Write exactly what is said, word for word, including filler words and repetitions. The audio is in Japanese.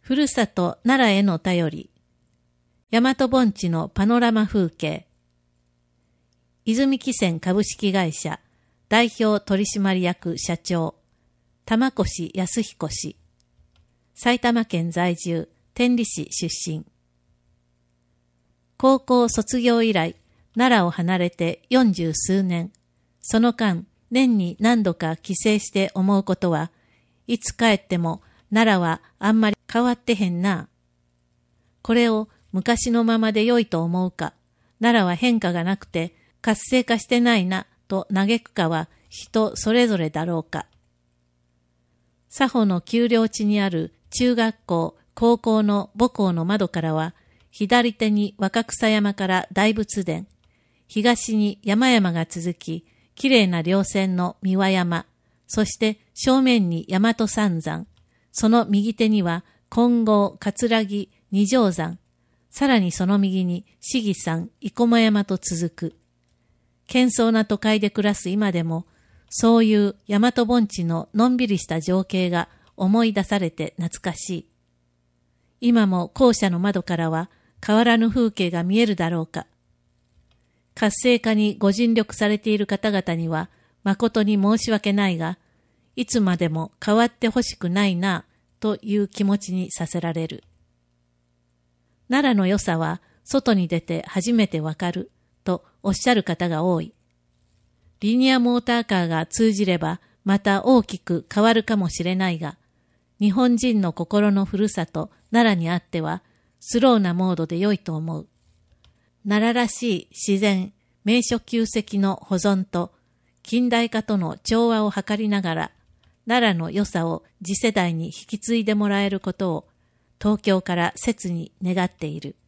ふるさと奈良への便り、大和盆地のパノラマ風景、泉汽船株式会社代表取締役社長、玉越康彦氏、埼玉県在住、天理市出身。高校卒業以来、奈良を離れて四十数年、その間、年に何度か帰省して思うことは、いつ帰っても奈良はあんまり変わってへんな。これを昔のままで良いと思うか、奈良は変化がなくて活性化してないなと嘆くかは人それぞれだろうか。佐保の丘陵地にある中学校、高校の母校の窓からは、左手に若草山から大仏殿、東に山々が続き、きれいな稜線の三輪山、そして正面に大和三山、その右手には金剛、葛城、二条山、さらにその右に市議山、生駒山と続く。喧騒な都会で暮らす今でも、そういう大和盆地ののんびりした情景が思い出されて懐かしい。今も校舎の窓からは変わらぬ風景が見えるだろうか。活性化にご尽力されている方々には誠に申し訳ないが、いつまでも変わってほしくないなという気持ちにさせられる。奈良の良さは外に出て初めてわかるとおっしゃる方が多い。リニアモーターカーが通じればまた大きく変わるかもしれないが、日本人の心のふるさと奈良にあってはスローなモードで良いと思う。奈良らしい自然、名所旧跡の保存と近代化との調和を図りながら、奈良の良さを次世代に引き継いでもらえることを東京から切に願っている。